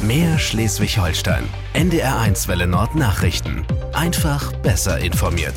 Mehr Schleswig-Holstein. NDR1 Welle Nord Nachrichten. Einfach besser informiert.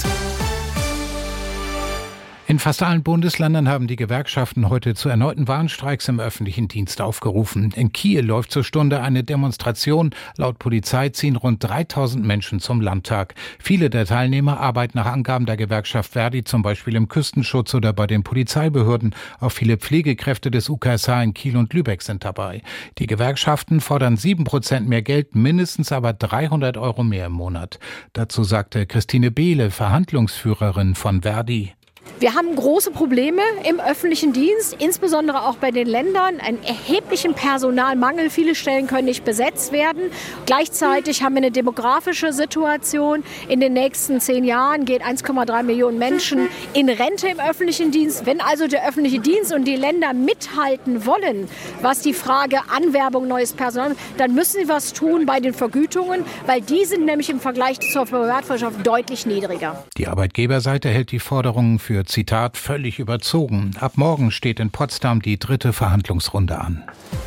In fast allen Bundesländern haben die Gewerkschaften heute zu erneuten Warnstreiks im öffentlichen Dienst aufgerufen. In Kiel läuft zur Stunde eine Demonstration. Laut Polizei ziehen rund 3000 Menschen zum Landtag. Viele der Teilnehmer arbeiten nach Angaben der Gewerkschaft Verdi zum Beispiel im Küstenschutz oder bei den Polizeibehörden. Auch viele Pflegekräfte des UKSH in Kiel und Lübeck sind dabei. Die Gewerkschaften fordern 7% mehr Geld, mindestens aber 300 € mehr im Monat. Dazu sagte Christine Behle, Verhandlungsführerin von Verdi. Wir haben große Probleme im öffentlichen Dienst, insbesondere auch bei den Ländern, einen erheblichen Personalmangel. Viele Stellen können nicht besetzt werden. Gleichzeitig haben wir eine demografische Situation. In den nächsten 10 Jahren gehen 1,3 Millionen Menschen in Rente im öffentlichen Dienst. Wenn also der öffentliche Dienst und die Länder mithalten wollen, was die Frage Anwerbung neues Personal, dann müssen sie was tun bei den Vergütungen, weil die sind nämlich im Vergleich zur Privatwirtschaft deutlich niedriger. Die Arbeitgeberseite hält die Forderungen für, Zitat, völlig überzogen. Ab morgen steht in Potsdam die 3. Verhandlungsrunde an.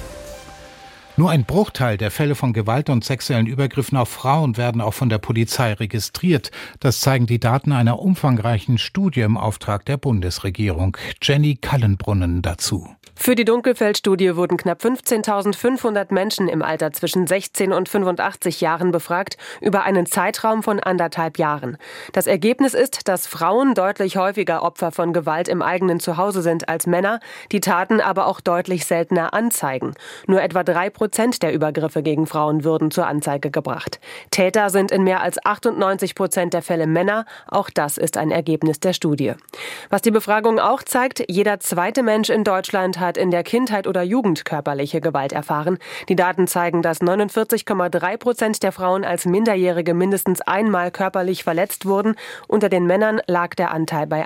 Nur ein Bruchteil der Fälle von Gewalt und sexuellen Übergriffen auf Frauen werden auch von der Polizei registriert. Das zeigen die Daten einer umfangreichen Studie im Auftrag der Bundesregierung. Jenny Kallenbrunnen dazu. Für die Dunkelfeld-Studie wurden knapp 15.500 Menschen im Alter zwischen 16 und 85 Jahren befragt, über einen Zeitraum von 1,5 Jahren. Das Ergebnis ist, dass Frauen deutlich häufiger Opfer von Gewalt im eigenen Zuhause sind als Männer, die Taten aber auch deutlich seltener anzeigen. Nur etwa 3% der Übergriffe gegen Frauen würden zur Anzeige gebracht. Täter sind in mehr als 98% der Fälle Männer. Auch das ist ein Ergebnis der Studie. Was die Befragung auch zeigt, jeder zweite Mensch in Deutschland hat in der Kindheit oder Jugend körperliche Gewalt erfahren. Die Daten zeigen, dass 49,3% der Frauen als Minderjährige mindestens einmal körperlich verletzt wurden. Unter den Männern lag der Anteil bei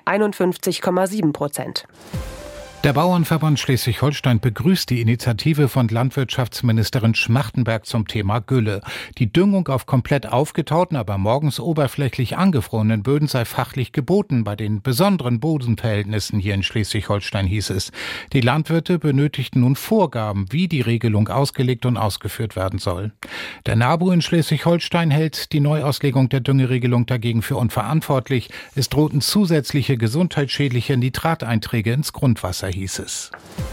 51,7%. Der Bauernverband Schleswig-Holstein begrüßt die Initiative von Landwirtschaftsministerin Schmachtenberg zum Thema Gülle. Die Düngung auf komplett aufgetauten, aber morgens oberflächlich angefrorenen Böden sei fachlich geboten bei den besonderen Bodenverhältnissen hier in Schleswig-Holstein, hieß es. Die Landwirte benötigten nun Vorgaben, wie die Regelung ausgelegt und ausgeführt werden soll. Der NABU in Schleswig-Holstein hält die Neuauslegung der Düngeregelung dagegen für unverantwortlich. Es drohten zusätzliche gesundheitsschädliche Nitrateinträge ins Grundwasser, hieß es.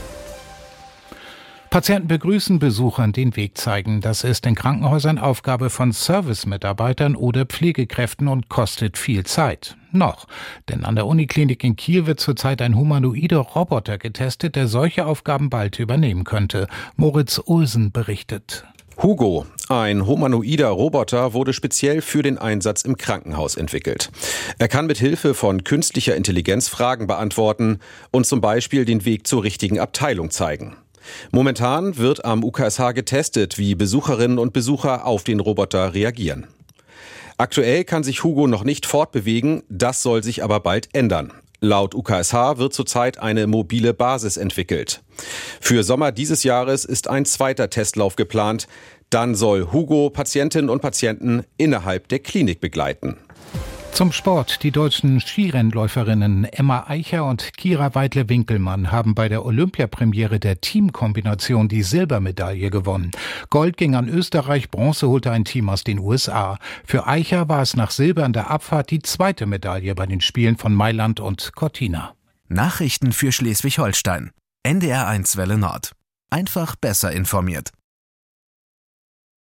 Patienten begrüßen, Besuchern den Weg zeigen. Das ist in Krankenhäusern Aufgabe von Servicemitarbeitern oder Pflegekräften und kostet viel Zeit. Noch. Denn an der Uniklinik in Kiel wird zurzeit ein humanoider Roboter getestet, der solche Aufgaben bald übernehmen könnte. Moritz Olsen berichtet. Hugo, ein humanoider Roboter, wurde speziell für den Einsatz im Krankenhaus entwickelt. Er kann mit Hilfe von künstlicher Intelligenz Fragen beantworten und zum Beispiel den Weg zur richtigen Abteilung zeigen. Momentan wird am UKSH getestet, wie Besucherinnen und Besucher auf den Roboter reagieren. Aktuell kann sich Hugo noch nicht fortbewegen, das soll sich aber bald ändern. Laut UKSH wird zurzeit eine mobile Basis entwickelt. Für Sommer dieses Jahres ist ein zweiter Testlauf geplant. Dann soll Hugo Patientinnen und Patienten innerhalb der Klinik begleiten. Zum Sport. Die deutschen Skirennläuferinnen Emma Eicher und Kira Weidle-Winkelmann haben bei der Olympiapremiere der Teamkombination die Silbermedaille gewonnen. Gold ging an Österreich, Bronze holte ein Team aus den USA. Für Eicher war es nach Silber in der Abfahrt die zweite Medaille bei den Spielen von Mailand und Cortina. Nachrichten für Schleswig-Holstein. NDR1 Welle Nord. Einfach besser informiert.